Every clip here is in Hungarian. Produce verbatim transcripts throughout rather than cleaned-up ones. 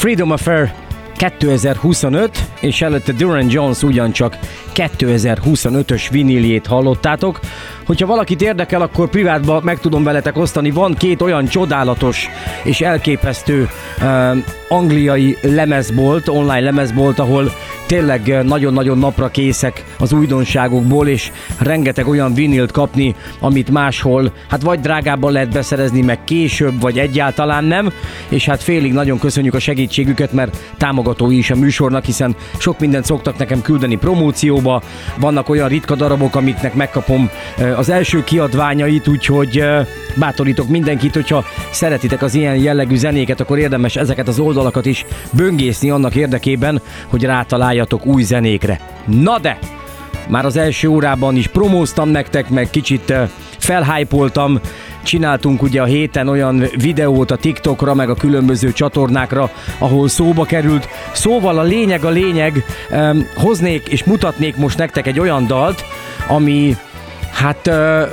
Freedom Affair kétezer-huszonöt, és előtte Duran Jones ugyancsak kétezer-huszonötös viniljét hallottátok. Hogyha valakit érdekel, akkor privátban meg tudom veletek osztani. Van két olyan csodálatos és elképesztő uh, angliai lemezbolt, online lemezbolt, ahol tényleg nagyon-nagyon napra készek az újdonságokból, és rengeteg olyan vinilt kapni, amit máshol, hát vagy drágábban lehet beszerezni, meg később, vagy egyáltalán nem, és hát félig nagyon köszönjük a segítségüket, mert támogatói is a műsornak, hiszen sok mindent szoktak nekem küldeni promócióba, vannak olyan ritka darabok, amiknek megkapom az első kiadványait, úgyhogy bátorítok mindenkit, hogyha szeretitek az ilyen jellegű zenéket, akkor érdemes ezeket az oldalakat is böngészni annak érdekében, hogy rátaláljatok új zenékre. Na de! Már az első órában is promóztam nektek, meg kicsit felhájpoltam, csináltunk ugye a héten olyan videót a TikTokra, meg a különböző csatornákra, ahol szóba került. Szóval a lényeg a lényeg, hoznék és mutatnék most nektek egy olyan dalt, ami hát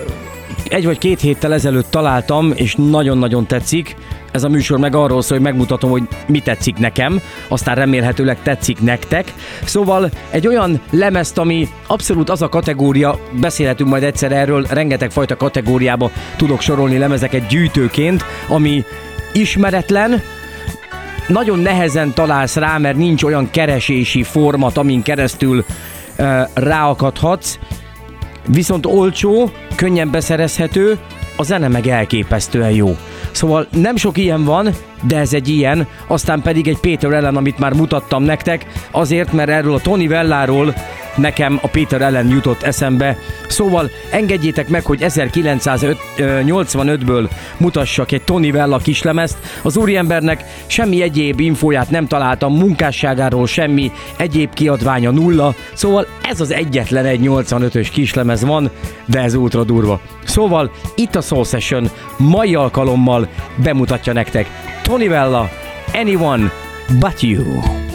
egy vagy két héttel ezelőtt találtam, és nagyon-nagyon tetszik. Ez a műsor meg arról szól, hogy megmutatom, hogy mi tetszik nekem, aztán remélhetőleg tetszik nektek. Szóval egy olyan lemezt, ami abszolút az a kategória, beszélhetünk majd egyszer erről, rengeteg fajta kategóriába tudok sorolni lemezeket gyűjtőként, ami ismeretlen, nagyon nehezen találsz rá, mert nincs olyan keresési format, amin keresztül uh, ráakadhatsz, viszont olcsó, könnyen beszerezhető, a zene meg elképesztően jó. Szóval nem sok ilyen van, de ez egy ilyen, aztán pedig egy Peter Allen, amit már mutattam nektek, azért, mert erről a Tony Velláról nekem a Peter Allen jutott eszembe. Szóval engedjétek meg, hogy ezerkilencszáznyolcvanötből mutassak egy Tony Vella kislemezt. Az úriembernek semmi egyéb infóját nem találtam, munkásságáról semmi, egyéb kiadványa nulla, szóval ez az egyetlen egy nyolcvanötös kislemez van, de ez ultra durva. Szóval itt a Soul Session mai alkalommal bemutatja nektek Tony Vella, Anyone But You.